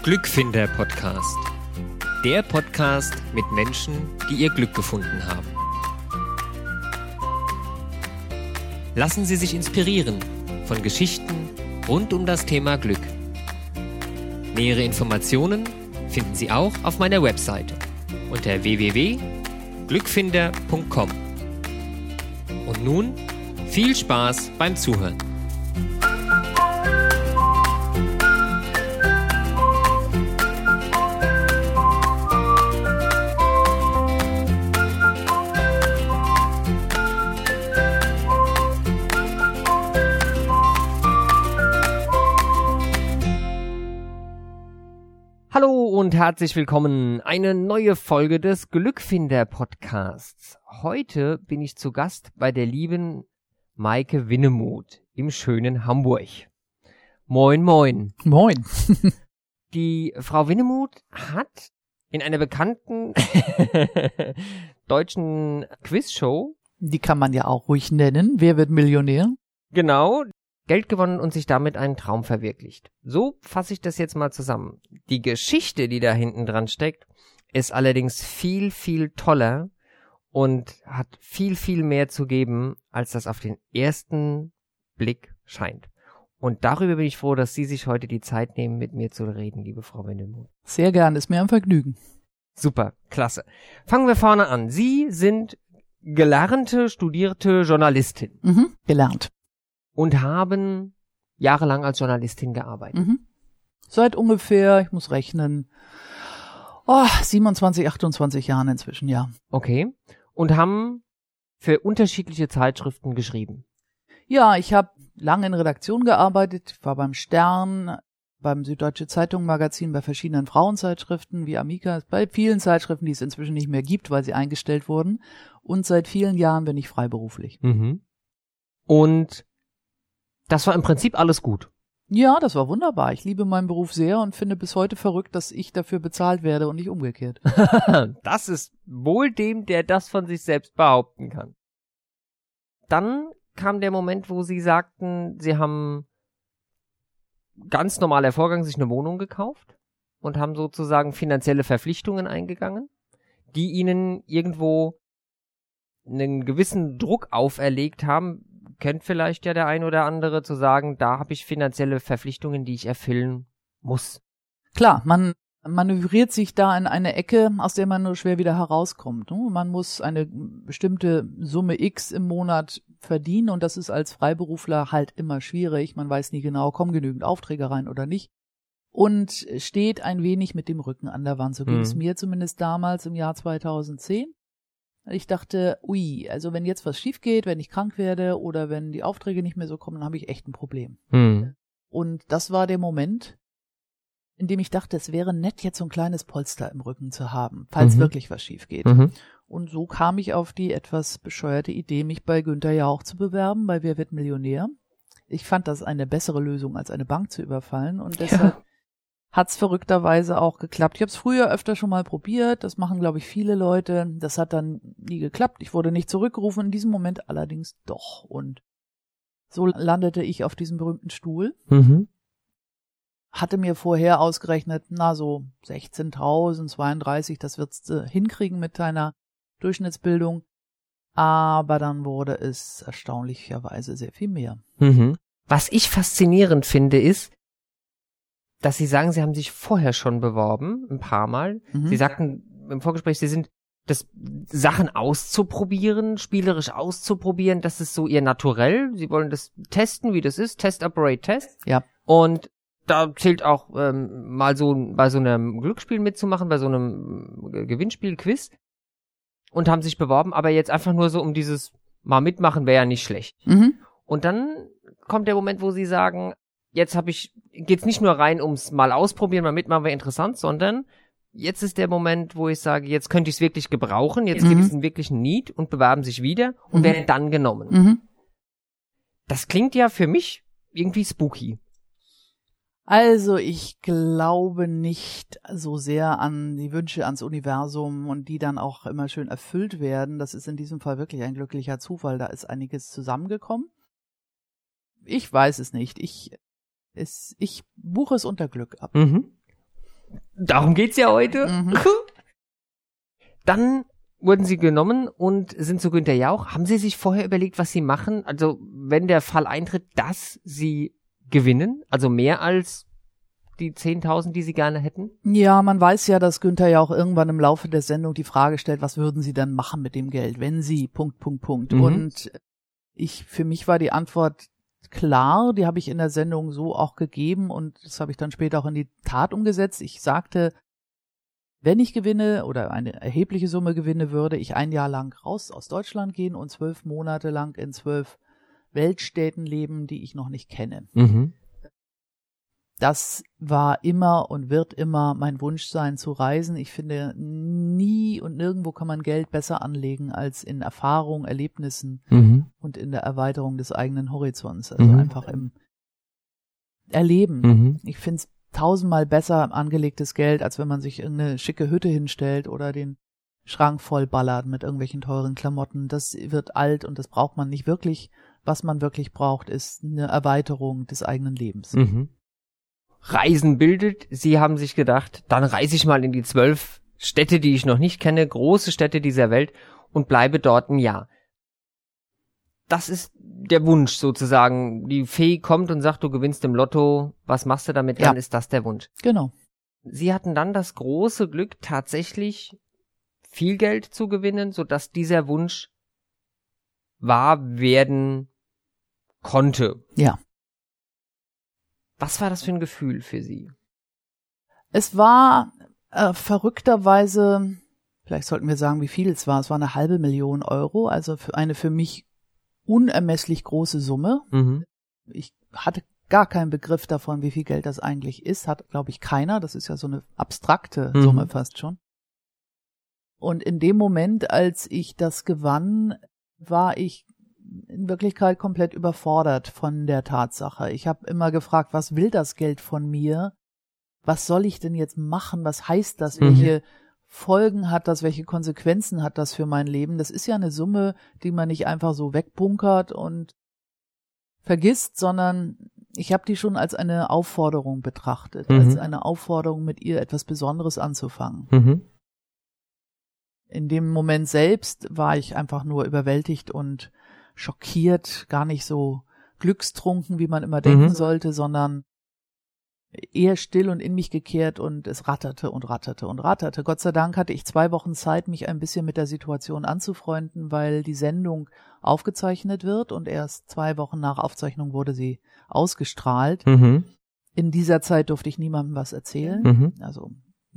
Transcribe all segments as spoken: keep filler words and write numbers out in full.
Glückfinder Podcast. Der Podcast mit Menschen, die ihr Glück gefunden haben. Lassen Sie sich inspirieren von Geschichten rund um das Thema Glück. Nähere Informationen finden Sie auch auf meiner Webseite unter w w w punkt glückfinder punkt com. Und nun viel Spaß beim Zuhören. Hallo und herzlich willkommen. Eine neue Folge des Glückfinder Podcasts. Heute bin ich zu Gast bei der lieben Maike Winnemuth im schönen Hamburg. Moin, moin. Moin. Die Frau Winnemuth hat in einer bekannten deutschen Quizshow, Die kann man ja auch ruhig nennen. Wer wird Millionär? genau, Geld gewonnen und sich damit einen Traum verwirklicht. So fasse ich das jetzt mal zusammen. Die Geschichte, die da hinten dran steckt, ist allerdings viel, viel toller und hat viel, viel mehr zu geben, als das auf den ersten Blick scheint. Und darüber bin ich froh, dass Sie sich heute die Zeit nehmen, mit mir zu reden, liebe Frau Winnemuth. Sehr gern, ist mir ein Vergnügen. Super, klasse. Fangen wir vorne an. Sie sind gelernte, studierte Journalistin. Mhm. Gelernt. Und haben jahrelang als Journalistin gearbeitet. Mhm. Seit ungefähr, ich muss rechnen, oh, siebenundzwanzig, achtundzwanzig Jahren inzwischen, ja. Okay. Und haben für unterschiedliche Zeitschriften geschrieben. Ja, ich habe lange in Redaktion gearbeitet, war beim Stern, beim Süddeutsche Zeitung Magazin, bei verschiedenen Frauenzeitschriften wie Amica, bei vielen Zeitschriften, die es inzwischen nicht mehr gibt, weil sie eingestellt wurden. Und seit vielen Jahren bin ich freiberuflich. Mhm. Und das war im Prinzip alles gut. Ja, das war wunderbar. Ich liebe meinen Beruf sehr und finde bis heute verrückt, dass ich dafür bezahlt werde und nicht umgekehrt. Das ist wohl dem, der das von sich selbst behaupten kann. Dann kam der Moment, wo Sie sagten, Sie haben ganz normaler Vorgang sich eine Wohnung gekauft und haben sozusagen finanzielle Verpflichtungen eingegangen, die Ihnen irgendwo einen gewissen Druck auferlegt haben. Kennt vielleicht ja der ein oder andere, zu sagen, da habe ich finanzielle Verpflichtungen, die ich erfüllen muss. Klar, man manövriert sich da in eine Ecke, aus der man nur schwer wieder herauskommt. Man muss eine bestimmte Summe X im Monat verdienen und das ist als Freiberufler halt immer schwierig. Man weiß nie genau, kommen genügend Aufträge rein oder nicht und steht ein wenig mit dem Rücken an der Wand. So ging es Mhm. mir zumindest damals im Jahr zweitausendzehn. Ich dachte, ui, also wenn jetzt was schief geht, wenn ich krank werde oder wenn die Aufträge nicht mehr so kommen, dann habe ich echt ein Problem. Hm. Und das war der Moment, in dem ich dachte, es wäre nett, jetzt so ein kleines Polster im Rücken zu haben, falls Mhm. wirklich was schief geht. Mhm. Und so kam ich auf die etwas bescheuerte Idee, mich bei Günther Jauch zu bewerben, bei Wer wird Millionär. Ich fand das eine bessere Lösung, als eine Bank zu überfallen und deshalb hat's verrückterweise auch geklappt. Ich habe es früher öfter schon mal probiert, das machen, glaube ich, viele Leute. Das hat dann nie geklappt. Ich wurde nicht zurückgerufen, in diesem Moment allerdings doch. Und so landete ich auf diesem berühmten Stuhl. Mhm. Hatte mir vorher ausgerechnet, na so sechzehntausend, zweiunddreißig, das wird's äh, hinkriegen mit deiner Durchschnittsbildung. Aber dann wurde es erstaunlicherweise sehr viel mehr. Mhm. Was ich faszinierend finde, ist, dass Sie sagen, Sie haben sich vorher schon beworben, ein paar Mal. Mhm. Sie sagten im Vorgespräch, Sie sind das Sachen auszuprobieren, spielerisch auszuprobieren, das ist so Ihr Naturell. Sie wollen das testen, wie das ist. Test, Operate, Test. Ja. Und da zählt auch ähm, mal so bei so einem Glücksspiel mitzumachen, bei so einem äh, Gewinnspiel, Quiz. Und haben sich beworben, aber jetzt einfach nur so um dieses mal mitmachen wäre ja nicht schlecht. Mhm. Und dann kommt der Moment, wo Sie sagen, jetzt habe ich, geht's nicht nur rein ums mal ausprobieren, mal mitmachen wäre interessant, sondern jetzt ist der Moment, wo ich sage, jetzt könnte ich es wirklich gebrauchen, jetzt Mhm. gibt es einen wirklichen Need und bewerben sich wieder und Mhm. werden dann genommen. Mhm. Das klingt ja für mich irgendwie spooky. Also ich glaube nicht so sehr an die Wünsche ans Universum und die dann auch immer schön erfüllt werden. Das ist in diesem Fall wirklich ein glücklicher Zufall. Da ist einiges zusammengekommen. Ich weiß es nicht. Ich, es, ich buche es unter Glück ab. Mhm. Darum geht's ja heute. Mhm. Dann wurden sie genommen und sind zu Günther Jauch. Haben Sie sich vorher überlegt, was Sie machen? Also, wenn der Fall eintritt, dass Sie gewinnen, also mehr als die zehntausend, die Sie gerne hätten? Ja, man weiß ja, dass Günther ja auch irgendwann im Laufe der Sendung die Frage stellt, was würden Sie dann machen mit dem Geld, wenn Sie, Punkt, Punkt, Punkt. Mhm. Und ich, für mich war die Antwort klar, die habe ich in der Sendung so auch gegeben und das habe ich dann später auch in die Tat umgesetzt. Ich sagte, wenn ich gewinne oder eine erhebliche Summe gewinne, würde ich ein Jahr lang raus aus Deutschland gehen und zwölf Monate lang in zwölf Weltstädten leben, die ich noch nicht kenne. Mhm. Das war immer und wird immer mein Wunsch sein, zu reisen. Ich finde, nie und nirgendwo kann man Geld besser anlegen als in Erfahrung, Erlebnissen Mhm. und in der Erweiterung des eigenen Horizonts. Also Mhm. einfach im Erleben. Mhm. Ich finde es tausendmal besser angelegtes Geld, als wenn man sich irgendeine schicke Hütte hinstellt oder den Schrank vollballert mit irgendwelchen teuren Klamotten. Das wird alt und das braucht man nicht wirklich. Was man wirklich braucht, ist eine Erweiterung des eigenen Lebens. Mhm. Reisen bildet. Sie haben sich gedacht, dann reise ich mal in die zwölf Städte, die ich noch nicht kenne, große Städte dieser Welt und bleibe dort ein Jahr. Das ist der Wunsch sozusagen. Die Fee kommt und sagt, du gewinnst im Lotto, was machst du damit? Ja. Dann ist das der Wunsch. Genau. Sie hatten dann das große Glück, tatsächlich viel Geld zu gewinnen, sodass dieser Wunsch wahr werden konnte. Ja. Was war das für ein Gefühl für Sie? Es war äh, verrückterweise, vielleicht sollten wir sagen, wie viel es war. Es war eine halbe Million Euro, also für eine für mich unermesslich große Summe. Mhm. Ich hatte gar keinen Begriff davon, wie viel Geld das eigentlich ist. Hat, glaube ich, keiner. Das ist ja so eine abstrakte Mhm. Summe fast schon. Und in dem Moment, als ich das gewann, war ich in Wirklichkeit komplett überfordert von der Tatsache. Ich habe immer gefragt, was will das Geld von mir? Was soll ich denn jetzt machen? Was heißt das? Mhm. Welche Folgen hat das? Welche Konsequenzen hat das für mein Leben? Das ist ja eine Summe, die man nicht einfach so wegbunkert und vergisst, sondern ich habe die schon als eine Aufforderung betrachtet, Mhm. als eine Aufforderung, mit ihr etwas Besonderes anzufangen. Mhm. In dem Moment selbst war ich einfach nur überwältigt und schockiert, gar nicht so glückstrunken, wie man immer denken Mhm. sollte, sondern eher still und in mich gekehrt und es ratterte und ratterte und ratterte. Gott sei Dank hatte ich zwei Wochen Zeit, mich ein bisschen mit der Situation anzufreunden, weil die Sendung aufgezeichnet wird und erst zwei Wochen nach Aufzeichnung wurde sie ausgestrahlt. Mhm. In dieser Zeit durfte ich niemandem was erzählen, Mhm. also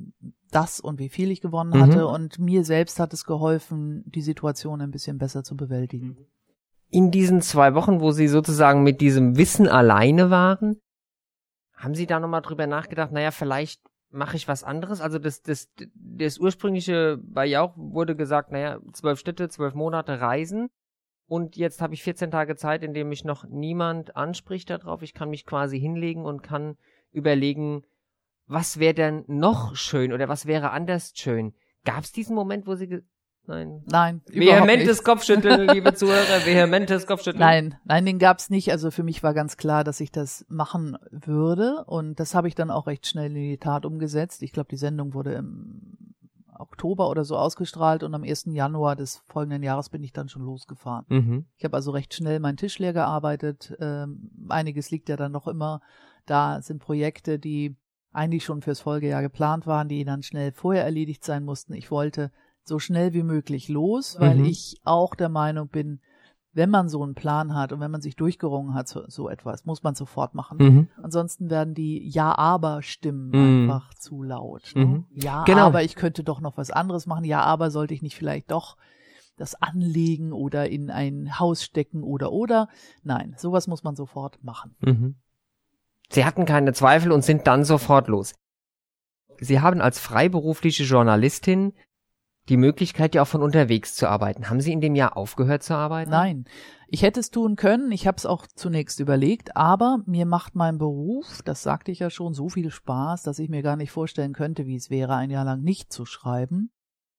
das und wie viel ich gewonnen Mhm. hatte und mir selbst hat es geholfen, die Situation ein bisschen besser zu bewältigen. In diesen zwei Wochen, wo Sie sozusagen mit diesem Wissen alleine waren, haben Sie da nochmal drüber nachgedacht, naja, vielleicht mache ich was anderes? Also das, das, das ursprüngliche bei Jauch wurde gesagt, naja, zwölf Städte, zwölf Monate reisen und jetzt habe ich vierzehn Tage Zeit, in dem mich noch niemand anspricht darauf. Ich kann mich quasi hinlegen und kann überlegen, was wäre denn noch schön oder was wäre anders schön? Gab es diesen Moment, wo Sie... Ge- Nein. Nein, überhaupt Vehementes nicht. Kopfschütteln, liebe Zuhörer, vehementes Kopfschütteln. Nein, nein, den gab's nicht. Also für mich war ganz klar, dass ich das machen würde und das habe ich dann auch recht schnell in die Tat umgesetzt. Ich glaube, die Sendung wurde im Oktober oder so ausgestrahlt und am ersten Januar des folgenden Jahres bin ich dann schon losgefahren. Mhm. Ich habe also recht schnell meinen Tisch leer gearbeitet. Ähm, einiges liegt ja dann noch immer. Da sind Projekte, die eigentlich schon fürs Folgejahr geplant waren, die dann schnell vorher erledigt sein mussten. Ich wollte so schnell wie möglich los, weil Mhm. ich auch der Meinung bin, wenn man so einen Plan hat und wenn man sich durchgerungen hat, so, so etwas, muss man sofort machen. Mhm. Ansonsten werden die Ja-Aber-Stimmen Mhm. einfach zu laut. Ne? Mhm. Ja, Genau. aber ich könnte doch noch was anderes machen. Ja, aber sollte ich nicht vielleicht doch das anlegen oder in ein Haus stecken oder oder. Nein, sowas muss man sofort machen. Mhm. Sie hatten keine Zweifel und sind dann sofort los. Sie haben als freiberufliche Journalistin die Möglichkeit, ja auch von unterwegs zu arbeiten. Haben Sie in dem Jahr aufgehört zu arbeiten? Nein, ich hätte es tun können. Ich habe es auch zunächst überlegt, aber mir macht mein Beruf, das sagte ich ja schon, so viel Spaß, dass ich mir gar nicht vorstellen könnte, wie es wäre, ein Jahr lang nicht zu schreiben.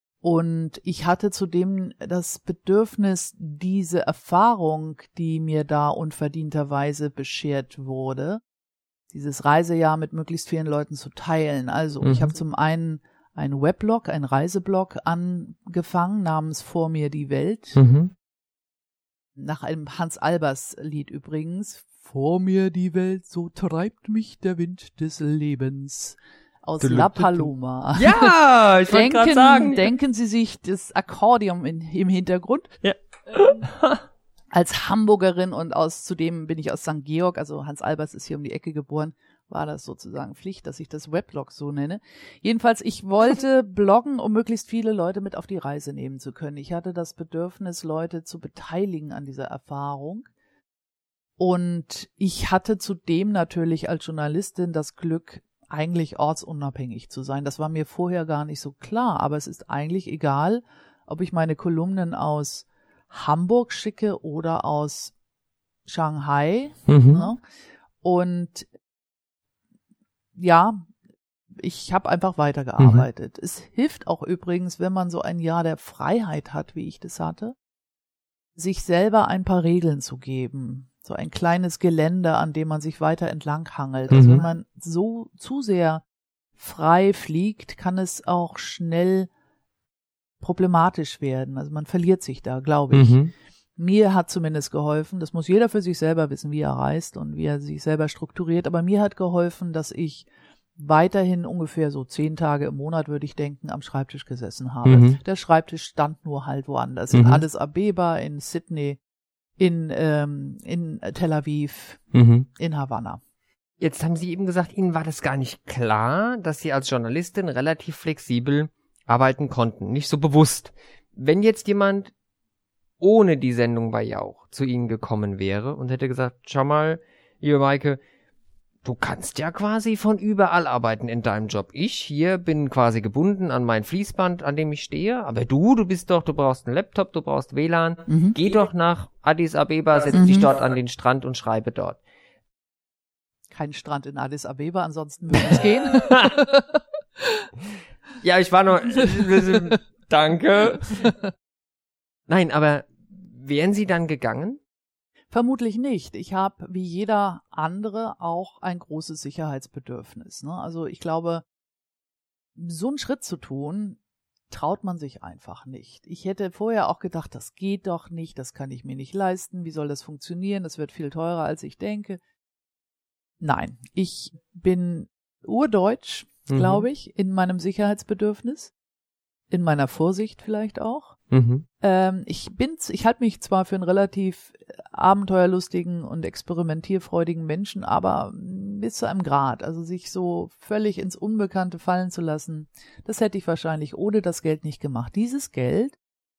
Und ich hatte zudem das Bedürfnis, diese Erfahrung, die mir da unverdienterweise beschert wurde, dieses Reisejahr mit möglichst vielen Leuten zu teilen. Also Mhm. ich habe zum einen einen Weblog, einen Reiseblog angefangen namens Vor mir die Welt. Mhm. Nach einem Hans Albers Lied übrigens. Vor mir die Welt, so treibt mich der Wind des Lebens. Aus La Paloma. Ja, ich wollte gerade sagen. Denken Sie sich das Akkordeon in, im Hintergrund. Ja. Als Hamburgerin und aus zudem bin ich aus Sankt Georg, also Hans Albers ist hier um die Ecke geboren, war das sozusagen Pflicht, dass ich das Weblog so nenne. Jedenfalls, ich wollte bloggen, um möglichst viele Leute mit auf die Reise nehmen zu können. Ich hatte das Bedürfnis, Leute zu beteiligen an dieser Erfahrung. Und ich hatte zudem natürlich als Journalistin das Glück, eigentlich ortsunabhängig zu sein. Das war mir vorher gar nicht so klar, aber es ist eigentlich egal, ob ich meine Kolumnen aus Hamburg schicke oder aus Shanghai. Mhm. Ne? Und ja, ich habe einfach weitergearbeitet. Mhm. Es hilft auch übrigens, wenn man so ein Jahr der Freiheit hat, wie ich das hatte, sich selber ein paar Regeln zu geben. So ein kleines Geländer, an dem man sich weiter entlang hangelt. Also Mhm. wenn man so zu sehr frei fliegt, kann es auch schnell problematisch werden. Also man verliert sich da, glaube ich. Mhm. Mir hat zumindest geholfen, das muss jeder für sich selber wissen, wie er reist und wie er sich selber strukturiert, aber mir hat geholfen, dass ich weiterhin ungefähr so zehn Tage im Monat, würde ich denken, am Schreibtisch gesessen habe. Mhm. Der Schreibtisch stand nur halt woanders. Mhm. In Addis Abeba, in Sydney, in, ähm, in Tel Aviv, Mhm. in Havanna. Jetzt haben Sie eben gesagt, Ihnen war das gar nicht klar, dass Sie als Journalistin relativ flexibel arbeiten konnten. Nicht so bewusst. Wenn jetzt jemand ohne die Sendung bei Jauch zu Ihnen gekommen wäre und hätte gesagt, schau mal, liebe Maike, du kannst ja quasi von überall arbeiten in deinem Job. Ich hier bin quasi gebunden an mein Fließband, an dem ich stehe, aber du, du bist doch, du brauchst einen Laptop, du brauchst W L A N, Mhm. geh doch nach Addis Abeba, setz Mhm. dich dort an den Strand und schreibe dort. Kein Strand in Addis Abeba, ansonsten würde es gehen. Ja, ich war nur, danke. Nein, aber wären Sie dann gegangen? Vermutlich nicht. Ich habe wie jeder andere auch ein großes Sicherheitsbedürfnis. Ne? Also ich glaube, so einen Schritt zu tun, traut man sich einfach nicht. Ich hätte vorher auch gedacht, das geht doch nicht, das kann ich mir nicht leisten, wie soll das funktionieren, das wird viel teurer, als ich denke. Nein, ich bin urdeutsch, Mhm. glaube ich, in meinem Sicherheitsbedürfnis, in meiner Vorsicht vielleicht auch. Mhm. Ähm, ich bin, ich halte mich zwar für einen relativ abenteuerlustigen und experimentierfreudigen Menschen, aber bis zu einem Grad. Also sich so völlig ins Unbekannte fallen zu lassen, das hätte ich wahrscheinlich ohne das Geld nicht gemacht. Dieses Geld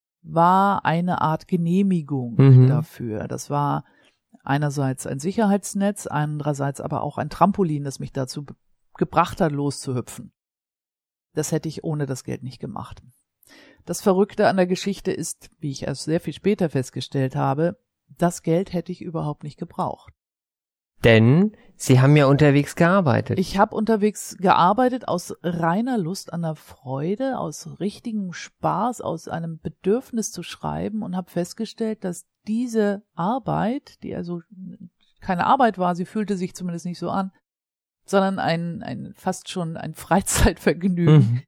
war eine Art Genehmigung Mhm. dafür. Das war einerseits ein Sicherheitsnetz, andererseits aber auch ein Trampolin, das mich dazu be- gebracht hat, loszuhüpfen. Das hätte ich ohne das Geld nicht gemacht. Das Verrückte an der Geschichte ist, wie ich erst sehr viel später festgestellt habe, das Geld hätte ich überhaupt nicht gebraucht. Denn Sie haben ja unterwegs gearbeitet. Ich habe unterwegs gearbeitet aus reiner Lust an der Freude, aus richtigem Spaß, aus einem Bedürfnis zu schreiben und habe festgestellt, dass diese Arbeit, die also keine Arbeit war, sie fühlte sich zumindest nicht so an, sondern ein, ein fast schon ein Freizeitvergnügen, Mhm.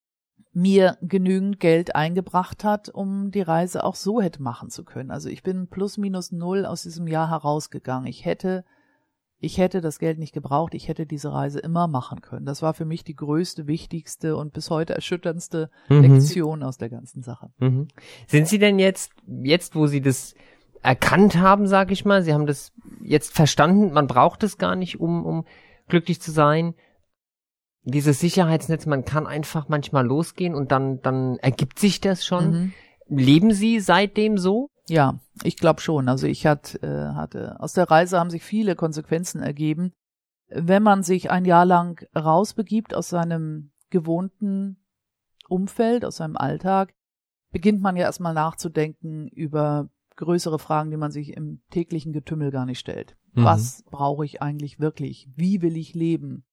mir genügend Geld eingebracht hat, um die Reise auch so hätte machen zu können. Also ich bin plus minus null aus diesem Jahr herausgegangen. Ich hätte, ich hätte das Geld nicht gebraucht. Ich hätte diese Reise immer machen können. Das war für mich die größte, wichtigste und bis heute erschütterndste Mhm. Lektion aus der ganzen Sache. Mhm. Sind Sie denn jetzt, jetzt wo Sie das erkannt haben, sag ich mal, Sie haben das jetzt verstanden, man braucht es gar nicht, um, um glücklich zu sein, dieses Sicherheitsnetz, man kann einfach manchmal losgehen und dann, dann ergibt sich das schon. Mhm. Leben Sie seitdem so? Ja, ich glaube schon. Also ich hat, äh, hatte, aus der Reise haben sich viele Konsequenzen ergeben. Wenn man sich ein Jahr lang rausbegibt aus seinem gewohnten Umfeld, aus seinem Alltag, beginnt man ja erstmal nachzudenken über größere Fragen, die man sich im täglichen Getümmel gar nicht stellt. Mhm. Was brauche ich eigentlich wirklich? Wie will ich leben?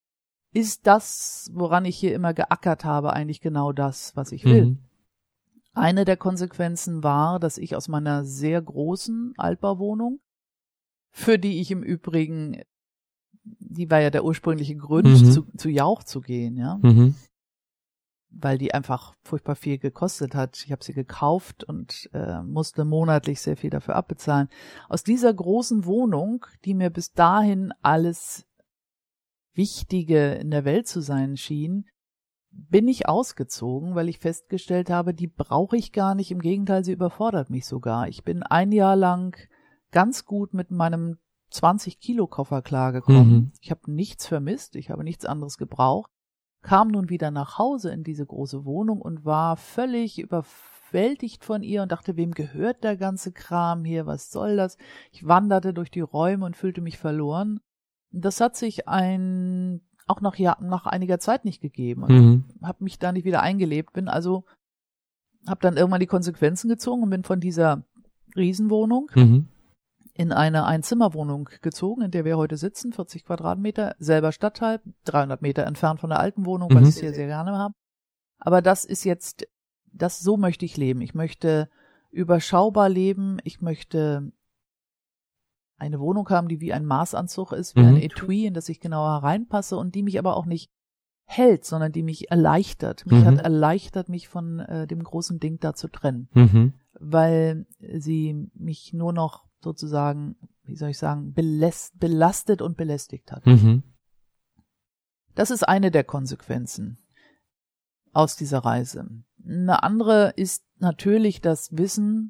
Ist das, woran ich hier immer geackert habe, eigentlich genau das, was ich will? Mhm. Eine der Konsequenzen war, dass ich aus meiner sehr großen Altbauwohnung, für die ich im Übrigen die war ja der ursprüngliche Grund, Mhm. zu, zu Jauch zu gehen, ja. Mhm. Weil die einfach furchtbar viel gekostet hat. Ich habe sie gekauft und äh, musste monatlich sehr viel dafür abbezahlen. Aus dieser großen Wohnung, die mir bis dahin alles Wichtige in der Welt zu sein schien, bin ich ausgezogen, weil ich festgestellt habe, die brauche ich gar nicht. Im Gegenteil, sie überfordert mich sogar. Ich bin ein Jahr lang ganz gut mit meinem zwanzig Kilo Koffer klargekommen. Mhm. Ich habe nichts vermisst, ich habe nichts anderes gebraucht, kam nun wieder nach Hause in diese große Wohnung und war völlig überwältigt von ihr und dachte, wem gehört der ganze Kram hier, was soll das? Ich wanderte durch die Räume und fühlte mich verloren. Das hat sich ein auch nach, ja, nach einiger Zeit nicht gegeben und Mhm. habe mich da nicht wieder eingelebt, bin also, habe dann irgendwann die Konsequenzen gezogen und bin von dieser Riesenwohnung Mhm. in eine Einzimmerwohnung gezogen, in der wir heute sitzen, vierzig Quadratmeter, selber Stadtteil, dreihundert Meter entfernt von der alten Wohnung, weil Mhm. ich es hier sehr gerne habe. Aber das ist jetzt, das so möchte ich leben. Ich möchte überschaubar leben. Ich möchte eine Wohnung haben, die wie ein Maßanzug ist, wie Mhm. ein Etui, in das ich genauer reinpasse und die mich aber auch nicht hält, sondern die mich erleichtert. Mich Mhm. hat erleichtert, mich von äh, dem großen Ding da zu trennen, Mhm. weil sie mich nur noch sozusagen, wie soll ich sagen, beläst, belastet und belästigt hat. Mhm. Das ist eine der Konsequenzen aus dieser Reise. Eine andere ist natürlich das Wissen,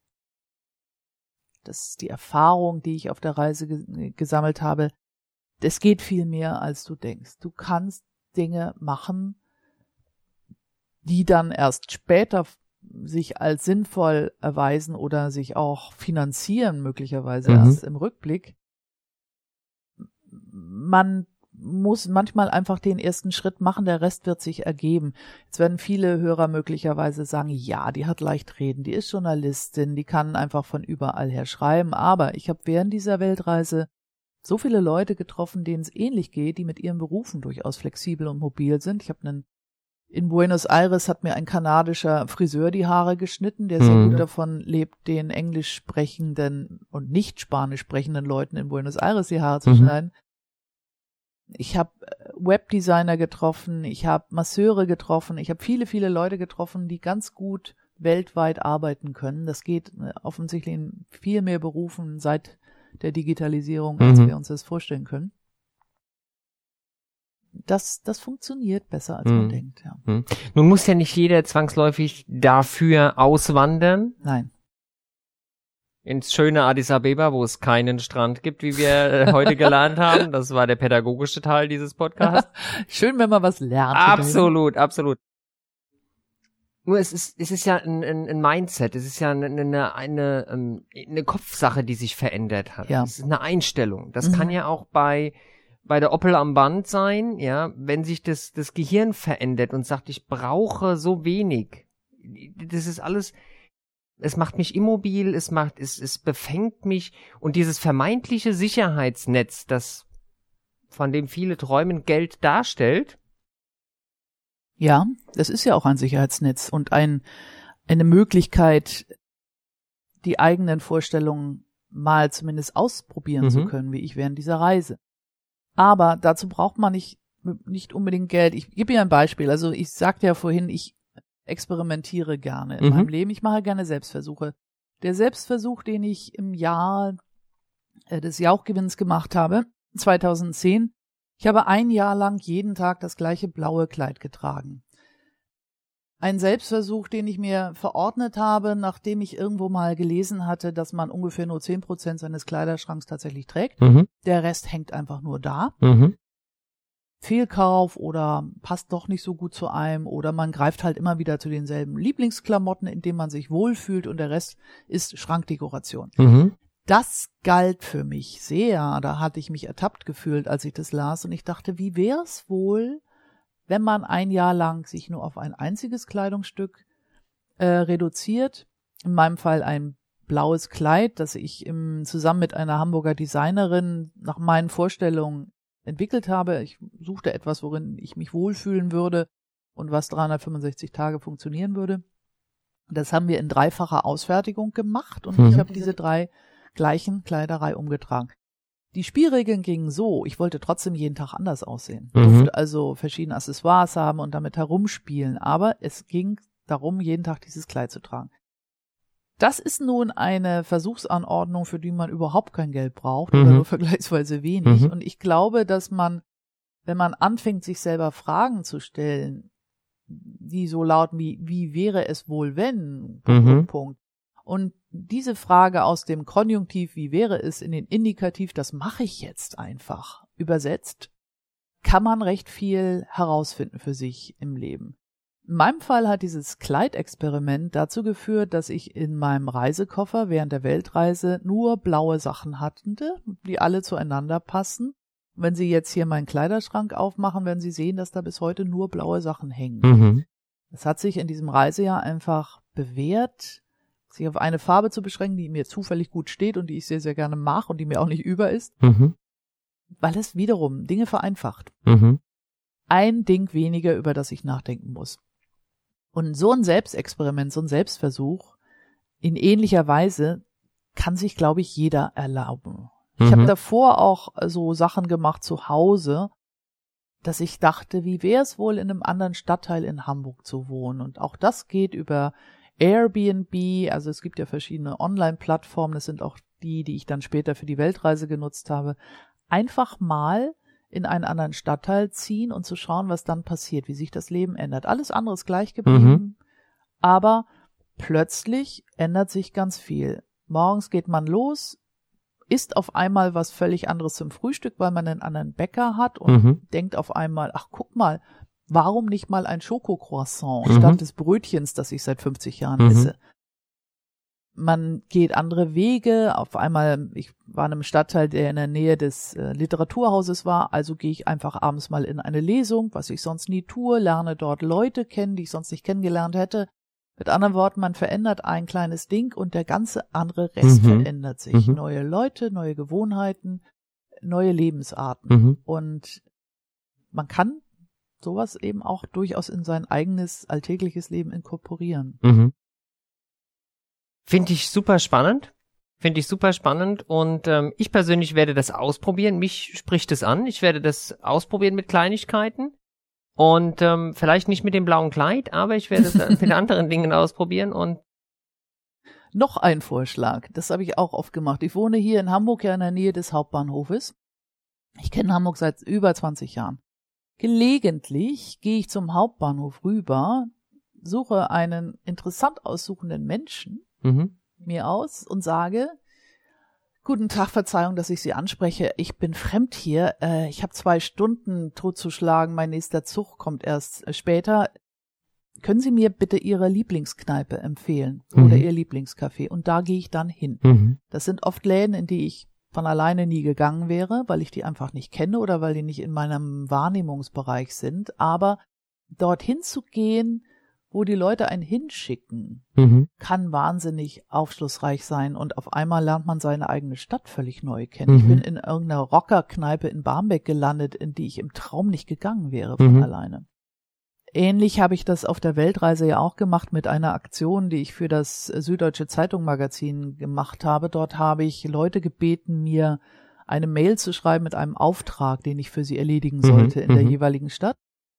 das ist die Erfahrung, die ich auf der Reise ge- gesammelt habe. Es geht viel mehr, als du denkst. Du kannst Dinge machen, die dann erst später sich als sinnvoll erweisen oder sich auch finanzieren, möglicherweise Mhm. erst im Rückblick. Man muss manchmal einfach den ersten Schritt machen, der Rest wird sich ergeben. Jetzt werden viele Hörer möglicherweise sagen, ja, die hat leicht reden, die ist Journalistin, die kann einfach von überall her schreiben, aber ich habe während dieser Weltreise so viele Leute getroffen, denen es ähnlich geht, die mit ihren Berufen durchaus flexibel und mobil sind. Ich habe einen in Buenos Aires hat mir ein kanadischer Friseur die Haare geschnitten, der sehr Mhm. gut davon lebt, den englisch sprechenden und nicht spanisch sprechenden Leuten in Buenos Aires die Haare zu Mhm. schneiden. Ich habe Webdesigner getroffen, ich habe Masseure getroffen, ich habe viele, viele Leute getroffen, die ganz gut weltweit arbeiten können. Das geht offensichtlich in viel mehr Berufen seit der Digitalisierung, als Mhm. wir uns das vorstellen können. Das, das funktioniert besser, als Mhm. man denkt, ja. Mhm. Nun muss ja nicht jeder zwangsläufig dafür auswandern Nein. ins schöne Addis Abeba, wo es keinen Strand gibt, wie wir äh, heute gelernt haben. Das war der pädagogische Teil dieses Podcasts. Schön, wenn man was lernt. Absolut, absolut. Nur es ist, es ist ja ein, ein, ein Mindset, es ist ja eine, eine, eine, ähm, eine Kopfsache, die sich verändert hat. Ja. Es ist eine Einstellung. Das Mhm. kann ja auch bei bei der Oppel am Band sein, ja, wenn sich das das Gehirn verändert und sagt, ich brauche so wenig. Das ist alles, es macht mich immobil, es macht, es, es befängt mich und dieses vermeintliche Sicherheitsnetz, das von dem viele träumen, Geld darstellt. Ja, das ist ja auch ein Sicherheitsnetz und ein, eine Möglichkeit, die eigenen Vorstellungen mal zumindest ausprobieren Mhm. zu können, wie ich während dieser Reise. Aber dazu braucht man nicht, nicht unbedingt Geld. Ich gebe Ihnen ein Beispiel. Also ich sagte ja vorhin, ich experimentiere gerne in Mhm. meinem Leben. Ich mache gerne Selbstversuche. Der Selbstversuch, den ich im Jahr äh, des Jauchgewinns gemacht habe, zweitausendzehn, ich habe ein Jahr lang jeden Tag das gleiche blaue Kleid getragen. Ein Selbstversuch, den ich mir verordnet habe, nachdem ich irgendwo mal gelesen hatte, dass man ungefähr nur zehn Prozent seines Kleiderschranks tatsächlich trägt. Mhm. Der Rest hängt einfach nur da. Mhm. Fehlkauf oder passt doch nicht so gut zu einem oder man greift halt immer wieder zu denselben Lieblingsklamotten, in denen man sich wohlfühlt und der Rest ist Schrankdekoration. Mhm. Das galt für mich sehr. Da hatte ich mich ertappt gefühlt, als ich das las und ich dachte, wie wär's wohl, wenn man ein Jahr lang sich nur auf ein einziges Kleidungsstück äh, reduziert, in meinem Fall ein blaues Kleid, das ich im, zusammen mit einer Hamburger Designerin nach meinen Vorstellungen entwickelt habe. Ich suchte etwas, worin ich mich wohlfühlen würde und was dreihundertfünfundsechzig Tage funktionieren würde. Das haben wir in dreifacher Ausfertigung gemacht und Mhm. ich habe diese drei gleichen Kleiderei umgetragen. Die Spielregeln gingen so, ich wollte trotzdem jeden Tag anders aussehen. Mhm. Durfte also verschiedene Accessoires haben und damit herumspielen, aber es ging darum, jeden Tag dieses Kleid zu tragen. Das ist nun eine Versuchsanordnung, für die man überhaupt kein Geld braucht, mhm. oder nur vergleichsweise wenig. Mhm. Und ich glaube, dass man, wenn man anfängt, sich selber Fragen zu stellen, die so lauten wie, wie wäre es wohl, wenn, Punkt, mhm. Punkt, Punkt. Und diese Frage aus dem Konjunktiv, wie wäre es, in den Indikativ, das mache ich jetzt einfach, übersetzt, kann man recht viel herausfinden für sich im Leben. In meinem Fall hat dieses Kleidexperiment dazu geführt, dass ich in meinem Reisekoffer während der Weltreise nur blaue Sachen hatte, die alle zueinander passen. Wenn Sie jetzt hier meinen Kleiderschrank aufmachen, werden Sie sehen, dass da bis heute nur blaue Sachen hängen. Mhm. Es hat sich in diesem Reisejahr einfach bewährt, sich auf eine Farbe zu beschränken, die mir zufällig gut steht und die ich sehr, sehr gerne mag und die mir auch nicht über ist, mhm. weil es wiederum Dinge vereinfacht. Mhm. Ein Ding weniger, über das ich nachdenken muss. Und so ein Selbstexperiment, so ein Selbstversuch in ähnlicher Weise kann sich, glaube ich, jeder erlauben. Ich mhm. habe davor auch so Sachen gemacht zu Hause, dass ich dachte, wie wäre es wohl in einem anderen Stadtteil in Hamburg zu wohnen? Und auch das geht über Airbnb, also es gibt ja verschiedene Online-Plattformen, das sind auch die, die ich dann später für die Weltreise genutzt habe, einfach mal in einen anderen Stadtteil ziehen und zu schauen, was dann passiert, wie sich das Leben ändert. Alles andere ist gleich geblieben, mhm. aber plötzlich ändert sich ganz viel. Morgens geht man los, isst auf einmal was völlig anderes zum Frühstück, weil man einen anderen Bäcker hat und mhm. denkt auf einmal, ach guck mal, warum nicht mal ein Schokocroissant mhm. statt des Brötchens, das ich seit fünfzig Jahren mhm. esse? Man geht andere Wege. Auf einmal, ich war in einem Stadtteil, der in der Nähe des äh, Literaturhauses war, also gehe ich einfach abends mal in eine Lesung, was ich sonst nie tue, lerne dort Leute kennen, die ich sonst nicht kennengelernt hätte. Mit anderen Worten, man verändert ein kleines Ding und der ganze andere Rest mhm. verändert sich. Mhm. Neue Leute, neue Gewohnheiten, neue Lebensarten. Mhm. Und man kann sowas eben auch durchaus in sein eigenes alltägliches Leben inkorporieren. Mhm. Finde ich super spannend. Finde ich super spannend und ähm, ich persönlich werde das ausprobieren. Mich spricht es an. Ich werde das ausprobieren mit Kleinigkeiten und ähm, vielleicht nicht mit dem blauen Kleid, aber ich werde es mit anderen Dingen ausprobieren und noch ein Vorschlag, das habe ich auch oft gemacht. Ich wohne hier in Hamburg ja in der Nähe des Hauptbahnhofes. Ich kenne Hamburg seit über zwanzig Jahren. Gelegentlich gehe ich zum Hauptbahnhof rüber, suche einen interessant aussuchenden Menschen mhm. mir aus und sage, guten Tag, Verzeihung, dass ich Sie anspreche, ich bin fremd hier, äh, ich habe zwei Stunden totzuschlagen, mein nächster Zug kommt erst äh, später. Können Sie mir bitte Ihre Lieblingskneipe empfehlen mhm. oder Ihr Lieblingscafé? Und da gehe ich dann hin. Mhm. Das sind oft Läden, in die ich von alleine nie gegangen wäre, weil ich die einfach nicht kenne oder weil die nicht in meinem Wahrnehmungsbereich sind. Aber dorthin zu gehen, wo die Leute einen hinschicken, mhm. kann wahnsinnig aufschlussreich sein. Und auf einmal lernt man seine eigene Stadt völlig neu kennen. Mhm. Ich bin in irgendeiner Rockerkneipe in Barmbek gelandet, in die ich im Traum nicht gegangen wäre von mhm. alleine. Ähnlich habe ich das auf der Weltreise ja auch gemacht mit einer Aktion, die ich für das Süddeutsche Zeitung Magazin gemacht habe. Dort habe ich Leute gebeten, mir eine Mail zu schreiben mit einem Auftrag, den ich für sie erledigen sollte mhm. in der jeweiligen Stadt.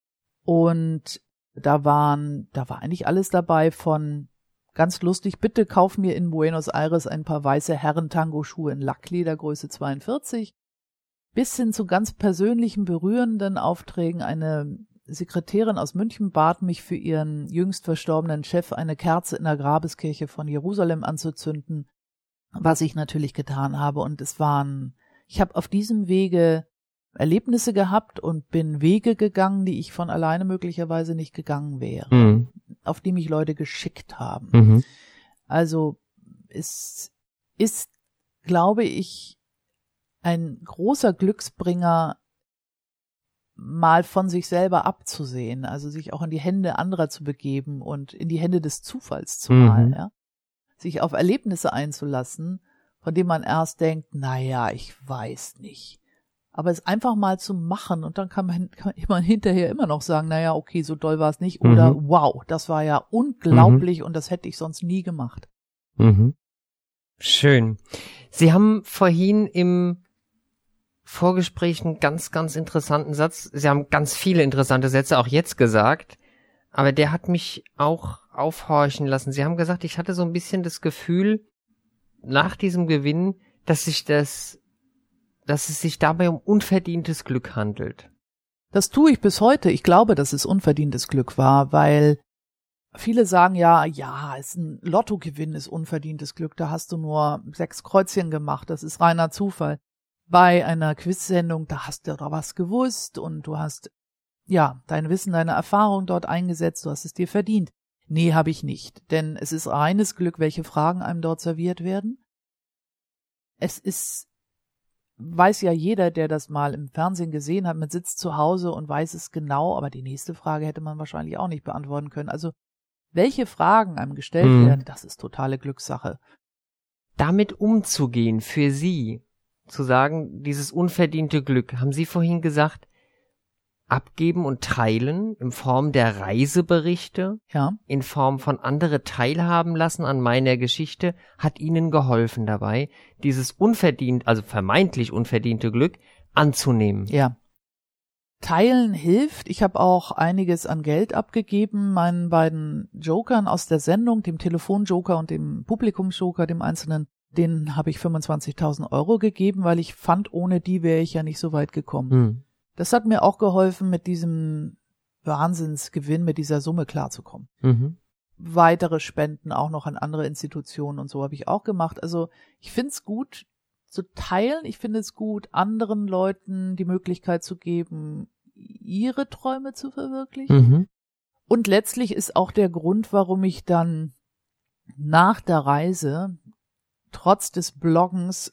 Und da waren, da war eigentlich alles dabei von ganz lustig, bitte kauf mir in Buenos Aires ein paar weiße Herren-Tango-Schuhe in Lackleder Größe zweiundvierzig, bis hin zu ganz persönlichen, berührenden Aufträgen. Eine Sekretärin aus München bat mich, für ihren jüngst verstorbenen Chef eine Kerze in der Grabeskirche von Jerusalem anzuzünden, was ich natürlich getan habe. Und es waren, ich habe auf diesem Wege Erlebnisse gehabt und bin Wege gegangen, die ich von alleine möglicherweise nicht gegangen wäre, mhm. auf die mich Leute geschickt haben. Mhm. Also es ist, glaube ich, ein großer Glücksbringer, mal von sich selber abzusehen, also sich auch in die Hände anderer zu begeben und in die Hände des Zufalls zu malen, mhm. ja, sich auf Erlebnisse einzulassen, von denen man erst denkt, na ja, ich weiß nicht, aber es einfach mal zu machen und dann kann man, kann man hinterher immer noch sagen, na ja, okay, so doll war es nicht mhm. oder wow, das war ja unglaublich mhm. und das hätte ich sonst nie gemacht. Mhm. Schön. Sie haben vorhin im Vorgespräch einen ganz, ganz interessanten Satz. Sie haben ganz viele interessante Sätze auch jetzt gesagt, aber der hat mich auch aufhorchen lassen. Sie haben gesagt, ich hatte so ein bisschen das Gefühl, nach diesem Gewinn, dass sich das, dass es sich dabei um unverdientes Glück handelt. Das tue ich bis heute. Ich glaube, dass es unverdientes Glück war, weil viele sagen ja, ja, es ist ein Lottogewinn, ist unverdientes Glück. Da hast du nur sechs Kreuzchen gemacht. Das ist reiner Zufall. Bei einer Quiz-Sendung, da hast du doch was gewusst und du hast, ja, dein Wissen, deine Erfahrung dort eingesetzt. Du hast es dir verdient. Nee, habe ich nicht. Denn es ist reines Glück, welche Fragen einem dort serviert werden. Es ist, weiß ja jeder, der das mal im Fernsehen gesehen hat, man sitzt zu Hause und weiß es genau, aber die nächste Frage hätte man wahrscheinlich auch nicht beantworten können. Also, welche Fragen einem gestellt hm. werden, das ist totale Glückssache. Damit umzugehen für Sie, zu sagen, dieses unverdiente Glück, haben Sie vorhin gesagt, abgeben und teilen in Form der Reiseberichte, ja. in Form von andere teilhaben lassen an meiner Geschichte, hat Ihnen geholfen dabei, dieses unverdient, also vermeintlich unverdiente Glück anzunehmen. Ja. Teilen hilft. Ich habe auch einiges an Geld abgegeben, meinen beiden Jokern aus der Sendung, dem Telefonjoker und dem Publikumsjoker, dem einzelnen, denen habe ich fünfundzwanzigtausend Euro gegeben, weil ich fand, ohne die wäre ich ja nicht so weit gekommen. Hm. Das hat mir auch geholfen, mit diesem Wahnsinnsgewinn, mit dieser Summe klarzukommen. Mhm. Weitere Spenden auch noch an andere Institutionen und so habe ich auch gemacht. Also ich finde es gut zu teilen. Ich finde es gut, anderen Leuten die Möglichkeit zu geben, ihre Träume zu verwirklichen. Mhm. Und letztlich ist auch der Grund, warum ich dann nach der Reise trotz des Bloggens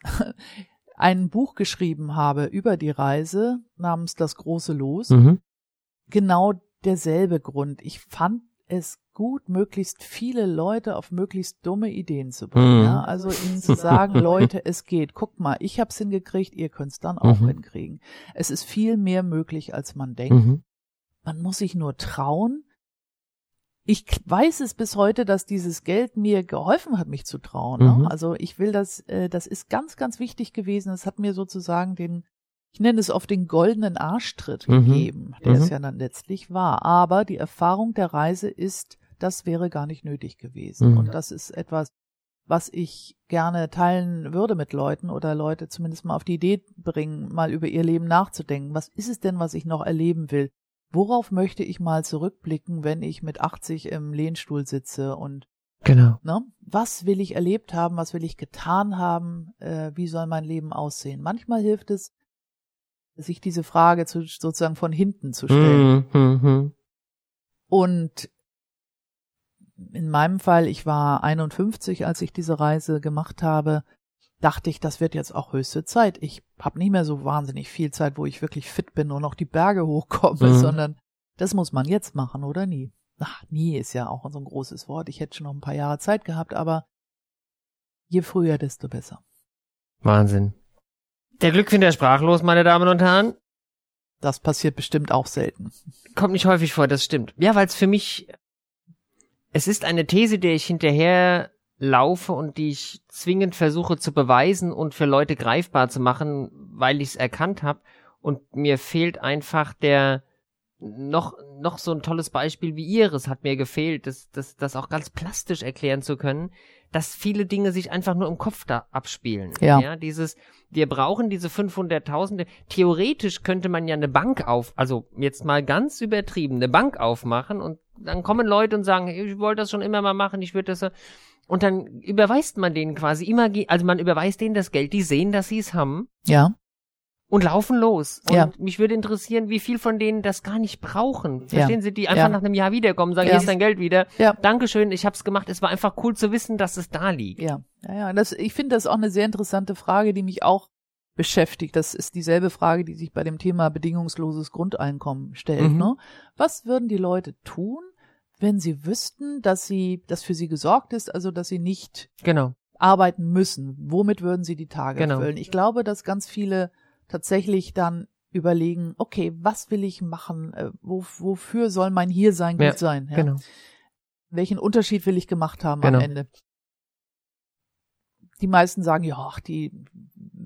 ein Buch geschrieben habe über die Reise namens Das große Los. Mhm. Genau derselbe Grund. Ich fand es gut, möglichst viele Leute auf möglichst dumme Ideen zu bringen. Mhm. Ja? Also ihnen zu sagen, Leute, es geht. Guck mal, ich hab's hingekriegt, ihr könnt's dann auch mhm. hinkriegen. Es ist viel mehr möglich, als man denkt. Mhm. Man muss sich nur trauen. Ich weiß es bis heute, dass dieses Geld mir geholfen hat, mich zu trauen. Mhm. Ne? Also ich will das, äh, das ist ganz, ganz wichtig gewesen. Es hat mir sozusagen den, ich nenne es oft den goldenen Arschtritt mhm. gegeben, der mhm. es ja dann letztlich war. Aber die Erfahrung der Reise ist, das wäre gar nicht nötig gewesen. Mhm. Und das ist etwas, was ich gerne teilen würde mit Leuten oder Leute zumindest mal auf die Idee bringen, mal über ihr Leben nachzudenken. Was ist es denn, was ich noch erleben will? Worauf möchte ich mal zurückblicken, wenn ich mit achtzig im Lehnstuhl sitze und genau. ne, was will ich erlebt haben, was will ich getan haben, äh, wie soll mein Leben aussehen? Manchmal hilft es, sich diese Frage zu, sozusagen von hinten zu stellen. Mhm. Und in meinem Fall, ich war einundfünfzig, als ich diese Reise gemacht habe, dachte ich, das wird jetzt auch höchste Zeit. Ich habe nicht mehr so wahnsinnig viel Zeit, wo ich wirklich fit bin und noch die Berge hochkomme, mhm. sondern das muss man jetzt machen oder nie. Ach, nie ist ja auch so ein großes Wort. Ich hätte schon noch ein paar Jahre Zeit gehabt, aber je früher, desto besser. Wahnsinn. Der Glückfinder sprachlos, meine Damen und Herren. Das passiert bestimmt auch selten. Kommt nicht häufig vor, das stimmt. Ja, weil es für mich, es ist eine These, der ich hinterher laufe und die ich zwingend versuche zu beweisen und für Leute greifbar zu machen, weil ich es erkannt habe. Und mir fehlt einfach der, noch noch so ein tolles Beispiel wie Ihres hat mir gefehlt, das, das, das auch ganz plastisch erklären zu können, dass viele Dinge sich einfach nur im Kopf da abspielen. Ja. Ja, dieses, wir brauchen diese fünfhunderttausend. Theoretisch könnte man ja eine Bank auf, also jetzt mal ganz übertrieben, eine Bank aufmachen und dann kommen Leute und sagen, ich wollte das schon immer mal machen, ich würde das so. Und dann überweist man denen quasi immer, also man überweist denen das Geld, die sehen, dass sie es haben. Ja. Und laufen los. Und ja. mich würde interessieren, wie viel von denen das gar nicht brauchen. Verstehen ja. Sie, die einfach ja. nach einem Jahr wiederkommen, sagen, ja. hier ist dein Geld wieder. Ja. Dankeschön, ich hab's gemacht. Es war einfach cool zu wissen, dass es da liegt. Ja, ja, ja. Das, ich finde das auch eine sehr interessante Frage, die mich auch beschäftigt. Das ist dieselbe Frage, die sich bei dem Thema bedingungsloses Grundeinkommen stellt. Mhm. Ne? Was würden die Leute tun, wenn sie wüssten, dass sie, dass für sie gesorgt ist, also dass sie nicht genau. arbeiten müssen? Womit würden sie die Tage genau. füllen? Ich glaube, dass ganz viele tatsächlich dann überlegen, okay, was will ich machen? Äh, wo, wofür soll mein Hiersein gut ja, sein? Ja? Genau. Welchen Unterschied will ich gemacht haben genau. am Ende? Die meisten sagen, ja, ach, die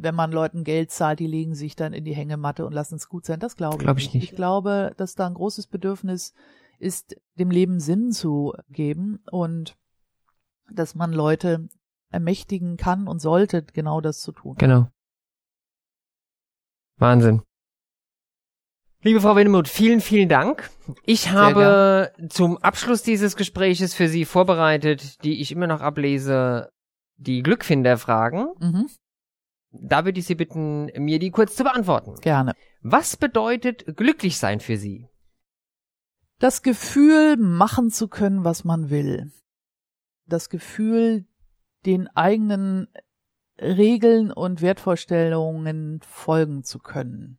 wenn man Leuten Geld zahlt, die legen sich dann in die Hängematte und lassen es gut sein. Das glaube ich, Glaub ich nicht. nicht. Ich glaube, dass da ein großes Bedürfnis ist, dem Leben Sinn zu geben und dass man Leute ermächtigen kann und sollte, genau das zu tun. Genau. Wahnsinn. Liebe Frau Winnemuth, vielen, vielen Dank. Ich habe zum Abschluss dieses Gespräches für Sie vorbereitet, die ich immer noch ablese, die Glückfinderfragen. Mhm. Da würde ich Sie bitten, mir die kurz zu beantworten. Gerne. Was bedeutet glücklich sein für Sie? Das Gefühl, machen zu können, was man will. Das Gefühl, den eigenen Regeln und Wertvorstellungen folgen zu können.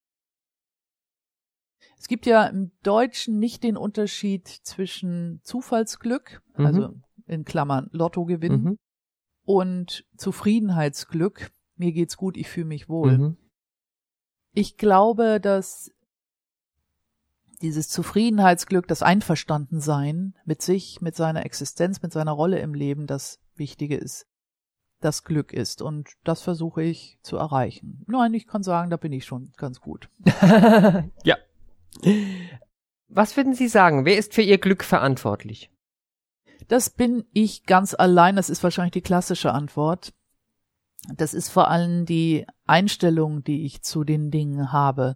Es gibt ja im Deutschen nicht den Unterschied zwischen Zufallsglück, Mhm. also in Klammern Lottogewinn, Mhm. und Zufriedenheitsglück. Mir geht's gut, ich fühle mich wohl. Mhm. Ich glaube, dass dieses Zufriedenheitsglück, das Einverstandensein mit sich, mit seiner Existenz, mit seiner Rolle im Leben, das Wichtige ist, das Glück ist. Und das versuche ich zu erreichen. Nein, ich kann sagen, da bin ich schon ganz gut. Ja. Was würden Sie sagen? Wer ist für Ihr Glück verantwortlich? Das bin ich ganz allein. Das ist wahrscheinlich die klassische Antwort. Das ist vor allem die Einstellung, die ich zu den Dingen habe.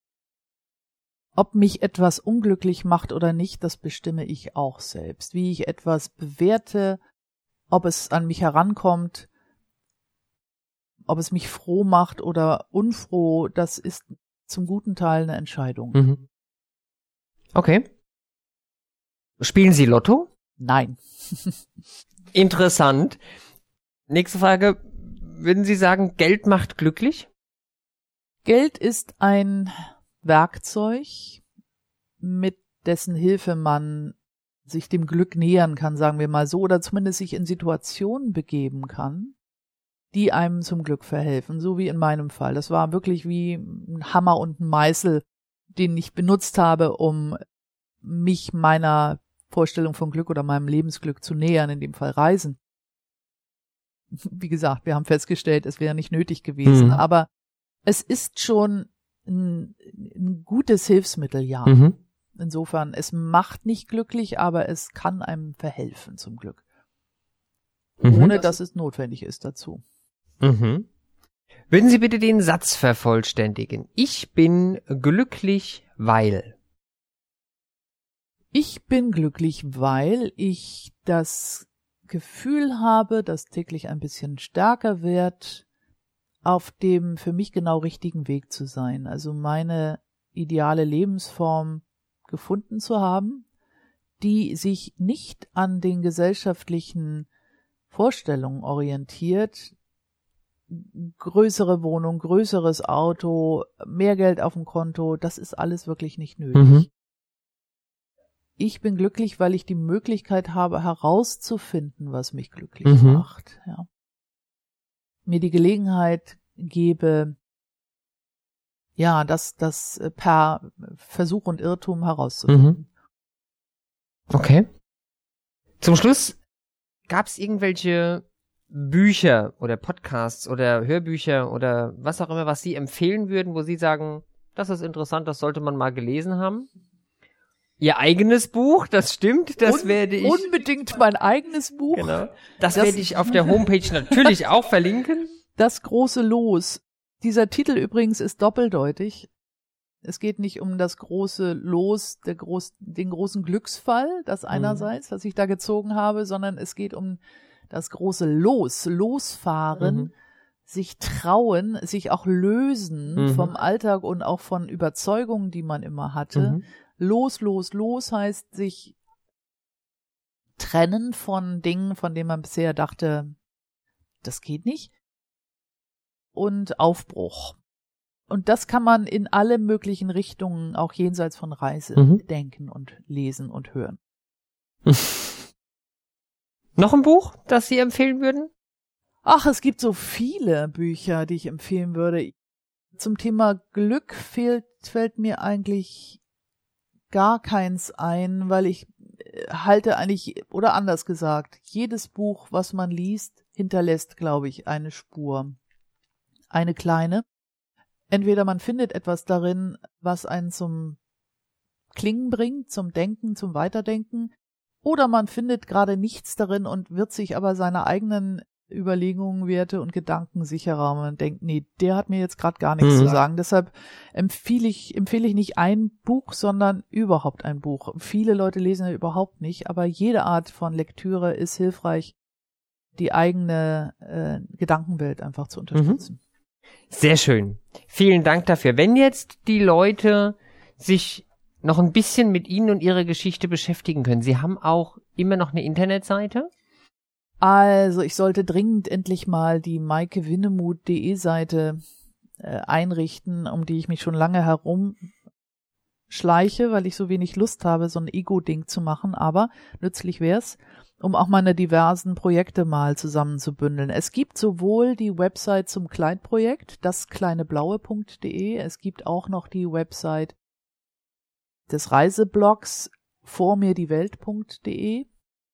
Ob mich etwas unglücklich macht oder nicht, das bestimme ich auch selbst. Wie ich etwas bewerte, ob es an mich herankommt, ob es mich froh macht oder unfroh, das ist zum guten Teil eine Entscheidung. Mhm. Okay. Spielen Sie Lotto? Nein. Interessant. Nächste Frage. Würden Sie sagen, Geld macht glücklich? Geld ist ein Werkzeug, mit dessen Hilfe man sich dem Glück nähern kann, sagen wir mal so, oder zumindest sich in Situationen begeben kann, die einem zum Glück verhelfen, so wie in meinem Fall. Das war wirklich wie ein Hammer und ein Meißel, den ich benutzt habe, um mich meiner Vorstellung von Glück oder meinem Lebensglück zu nähern, in dem Fall Reisen. Wie gesagt, wir haben festgestellt, es wäre nicht nötig gewesen, Mhm. aber es ist schon ein, ein gutes Hilfsmittel, ja. Mhm. Insofern, es macht nicht glücklich, aber es kann einem verhelfen zum Glück. Mhm. Ohne dass es notwendig ist dazu. Mhm. Würden Sie bitte den Satz vervollständigen? Ich bin glücklich, weil. Ich bin glücklich, weil ich das Gefühl habe, das täglich ein bisschen stärker wird, auf dem für mich genau richtigen Weg zu sein. Also meine ideale Lebensform gefunden zu haben, die sich nicht an den gesellschaftlichen Vorstellungen orientiert. Größere Wohnung, größeres Auto, mehr Geld auf dem Konto, das ist alles wirklich nicht nötig. Mhm. Ich bin glücklich, weil ich die Möglichkeit habe, herauszufinden, was mich glücklich Mhm. macht. Ja. Mir die Gelegenheit gebe, ja, das, das per Versuch und Irrtum herauszufinden. Okay. Zum Schluss, gab es irgendwelche Bücher oder Podcasts oder Hörbücher oder was auch immer, was Sie empfehlen würden, wo Sie sagen, das ist interessant, das sollte man mal gelesen haben? Ihr eigenes Buch, das stimmt, das Un- werde ich... Unbedingt mein eigenes Buch. Genau. Das, Das- werde ich auf der Homepage natürlich auch verlinken. Das große Los. Dieser Titel übrigens ist doppeldeutig. Es geht nicht um das große Los, der groß, den großen Glücksfall, das einerseits, was ich da gezogen habe, sondern es geht um das große Los, Losfahren, Mhm. sich trauen, sich auch lösen Mhm. vom Alltag und auch von Überzeugungen, die man immer hatte. Mhm. Los, los, los heißt sich trennen von Dingen, von denen man bisher dachte, das geht nicht. Und Aufbruch. Und das kann man in alle möglichen Richtungen, auch jenseits von Reise, Mhm. denken und lesen und hören. Noch ein Buch, das Sie empfehlen würden? Ach, es gibt so viele Bücher, die ich empfehlen würde. Zum Thema Glück fehlt, fällt mir eigentlich gar keins ein, weil ich äh, halte eigentlich, oder anders gesagt, jedes Buch, was man liest, hinterlässt, glaube ich, eine Spur. eine kleine. Entweder man findet etwas darin, was einen zum Klingen bringt, zum Denken, zum Weiterdenken, oder man findet gerade nichts darin und wird sich aber seiner eigenen Überlegungen, Werte und Gedanken sicherer. Man denkt, nee, der hat mir jetzt gerade gar nichts mhm. zu sagen. Deshalb empfehle ich, empfehle ich nicht ein Buch, sondern überhaupt ein Buch. Viele Leute lesen ja überhaupt nicht, aber jede Art von Lektüre ist hilfreich, die eigene äh, Gedankenwelt einfach zu unterstützen. Mhm. Sehr schön. Vielen Dank dafür. Wenn jetzt die Leute sich noch ein bisschen mit Ihnen und Ihrer Geschichte beschäftigen können, Sie haben auch immer noch eine Internetseite? Also, ich sollte dringend endlich mal die maike winnemuth punkt de Seite äh, einrichten, um die ich mich schon lange herumschleiche, weil ich so wenig Lust habe, so ein Ego-Ding zu machen, aber nützlich wär's, um auch meine diversen Projekte mal zusammenzubündeln. Es gibt sowohl die Website zum Kleinprojekt, daskleineblaue punkt de, es gibt auch noch die Website des Reiseblogs vormirdiewelt punkt de.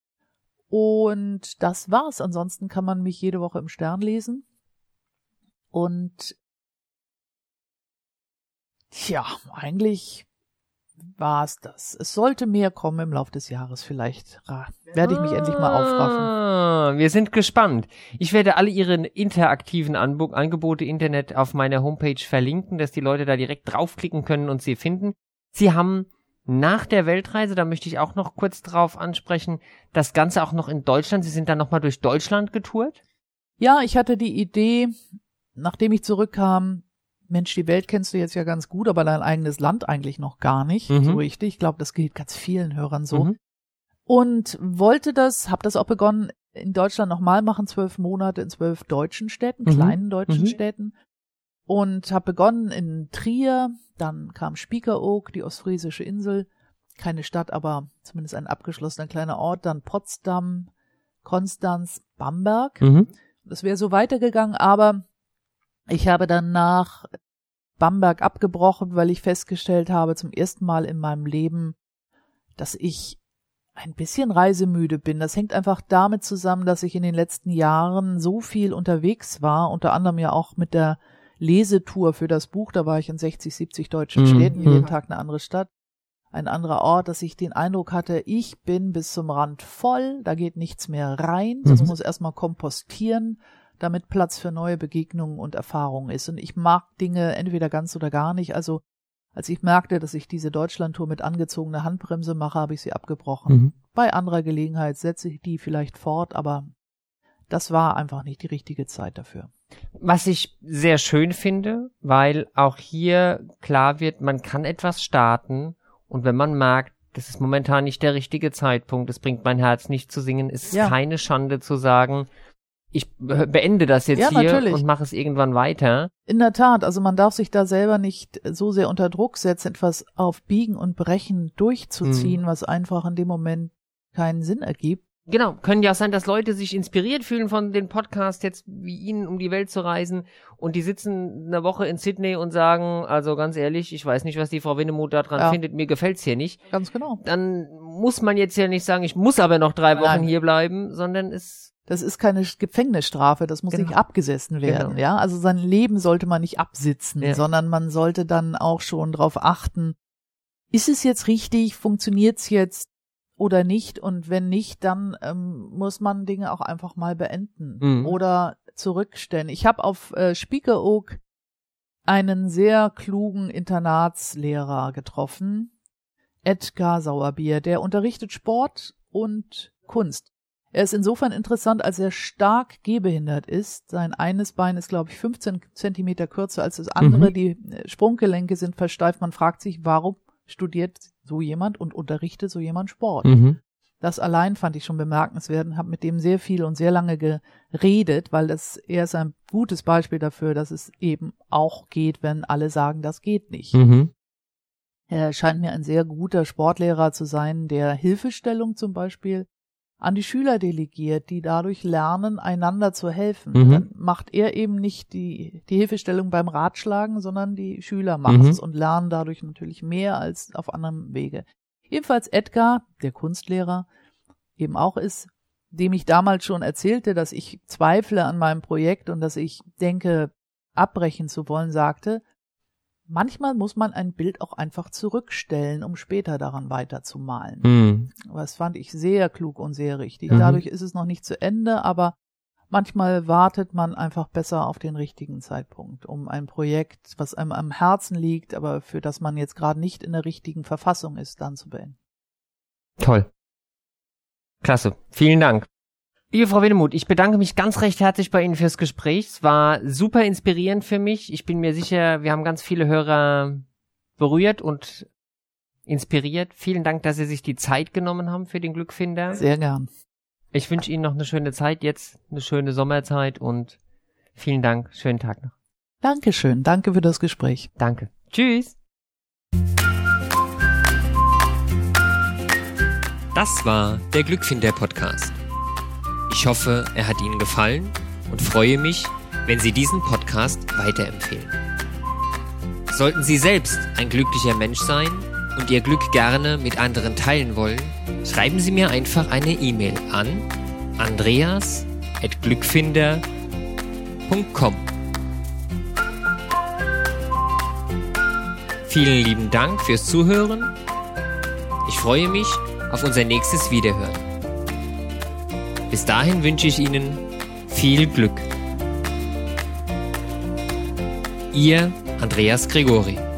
Und das war's. Ansonsten kann man mich jede Woche im Stern lesen. Und tja, eigentlich war's das. Es sollte mehr kommen im Laufe des Jahres. Vielleicht werde ich mich ah, endlich mal aufraffen. Wir sind gespannt. Ich werde alle Ihre interaktiven Anb- Angebote Internet auf meiner Homepage verlinken, dass die Leute da direkt draufklicken können und sie finden. Sie haben nach der Weltreise, da möchte ich auch noch kurz drauf ansprechen, das Ganze auch noch in Deutschland. Sie sind dann nochmal durch Deutschland getourt? Ja, ich hatte die Idee, nachdem ich zurückkam, Mensch, die Welt kennst du jetzt ja ganz gut, aber dein eigenes Land eigentlich noch gar nicht, mhm. so richtig. Ich glaube, das gilt ganz vielen Hörern so. Mhm. Und wollte das, habe das auch begonnen, in Deutschland nochmal machen, zwölf Monate in zwölf deutschen Städten, mhm. kleinen deutschen mhm. Städten. Und habe begonnen in Trier, dann kam Spiekeroog, die ostfriesische Insel, keine Stadt, aber zumindest ein abgeschlossener kleiner Ort, dann Potsdam, Konstanz, Bamberg. Mhm. Das wäre so weitergegangen, aber ich habe dann nach Bamberg abgebrochen, weil ich festgestellt habe, zum ersten Mal in meinem Leben, dass ich ein bisschen reisemüde bin. Das hängt einfach damit zusammen, dass ich in den letzten Jahren so viel unterwegs war, unter anderem ja auch mit der Lesetour für das Buch, da war ich in sechzig, siebzig deutschen mhm. Städten, jeden Tag eine andere Stadt, ein anderer Ort, dass ich den Eindruck hatte, ich bin bis zum Rand voll, da geht nichts mehr rein, das mhm. muss erstmal kompostieren, damit Platz für neue Begegnungen und Erfahrungen ist. Und ich mag Dinge entweder ganz oder gar nicht, also als ich merkte, dass ich diese Deutschlandtour mit angezogener Handbremse mache, habe ich sie abgebrochen. Mhm. Bei anderer Gelegenheit setze ich die vielleicht fort, aber das war einfach nicht die richtige Zeit dafür. Was ich sehr schön finde, weil auch hier klar wird, man kann etwas starten und wenn man merkt, das ist momentan nicht der richtige Zeitpunkt, es bringt mein Herz nicht zu singen, es ist ja. keine Schande zu sagen, ich beende das jetzt ja, hier natürlich. Und mache es irgendwann weiter. In der Tat, also man darf sich da selber nicht so sehr unter Druck setzen, etwas auf Biegen und Brechen durchzuziehen, hm. was einfach in dem Moment keinen Sinn ergibt. Genau, können ja auch sein, dass Leute sich inspiriert fühlen von den Podcasts jetzt wie Ihnen, um die Welt zu reisen und die sitzen eine Woche in Sydney und sagen, also ganz ehrlich, ich weiß nicht, was die Frau Winnemuth da dran ja. findet, mir gefällt's hier nicht. Ganz genau. Dann muss man jetzt ja nicht sagen, ich muss aber noch drei Wochen Nein. hier bleiben, sondern es... Das ist keine Gefängnisstrafe, das muss genau. nicht abgesessen werden, genau. ja. Also sein Leben sollte man nicht absitzen, ja. sondern man sollte dann auch schon drauf achten, ist es jetzt richtig, funktioniert's jetzt oder nicht? Und wenn nicht, dann ähm, muss man Dinge auch einfach mal beenden mhm. oder zurückstellen. Ich habe auf äh, Spiekeroog einen sehr klugen Internatslehrer getroffen, Edgar Sauerbier, der unterrichtet Sport und Kunst. Er ist insofern interessant, als er stark gehbehindert ist. Sein eines Bein ist, glaube ich, fünfzehn Zentimeter kürzer als das andere. Mhm. Die Sprunggelenke sind versteift. Man fragt sich, warum studiert so jemand und unterrichtet so jemand Sport? Mhm. Das allein fand ich schon bemerkenswert und habe mit dem sehr viel und sehr lange geredet, weil das er ist ein gutes Beispiel dafür, dass es eben auch geht, wenn alle sagen, das geht nicht. Mhm. Er scheint mir ein sehr guter Sportlehrer zu sein, der Hilfestellung zum Beispiel an die Schüler delegiert, die dadurch lernen, einander zu helfen. Mhm. Dann macht er eben nicht die, die Hilfestellung beim Ratschlagen, sondern die Schüler machen es mhm. und lernen dadurch natürlich mehr als auf anderem Wege. Ebenfalls Edgar, der Kunstlehrer, eben auch ist, dem ich damals schon erzählte, dass ich zweifle an meinem Projekt und dass ich denke, abbrechen zu wollen, sagte, manchmal muss man ein Bild auch einfach zurückstellen, um später daran weiterzumalen. Mhm. Das fand ich sehr klug und sehr richtig. Mhm. Dadurch ist es noch nicht zu Ende, aber manchmal wartet man einfach besser auf den richtigen Zeitpunkt, um ein Projekt, was einem am Herzen liegt, aber für das man jetzt gerade nicht in der richtigen Verfassung ist, dann zu beenden. Toll. Klasse. Vielen Dank. Liebe Frau Winnemuth, ich bedanke mich ganz recht herzlich bei Ihnen fürs Gespräch. Es war super inspirierend für mich. Ich bin mir sicher, wir haben ganz viele Hörer berührt und inspiriert. Vielen Dank, dass Sie sich die Zeit genommen haben für den Glückfinder. Sehr gern. Ich wünsche Ihnen noch eine schöne Zeit jetzt, eine schöne Sommerzeit und vielen Dank. Schönen Tag noch. Dankeschön. Danke für das Gespräch. Danke. Tschüss. Das war der Glückfinder-Podcast. Ich hoffe, er hat Ihnen gefallen und freue mich, wenn Sie diesen Podcast weiterempfehlen. Sollten Sie selbst ein glücklicher Mensch sein und Ihr Glück gerne mit anderen teilen wollen, schreiben Sie mir einfach eine E-Mail an andreas at glückfinder punkt com. Vielen lieben Dank fürs Zuhören. Ich freue mich auf unser nächstes Wiederhören. Bis dahin wünsche ich Ihnen viel Glück. Ihr Andreas Gregori.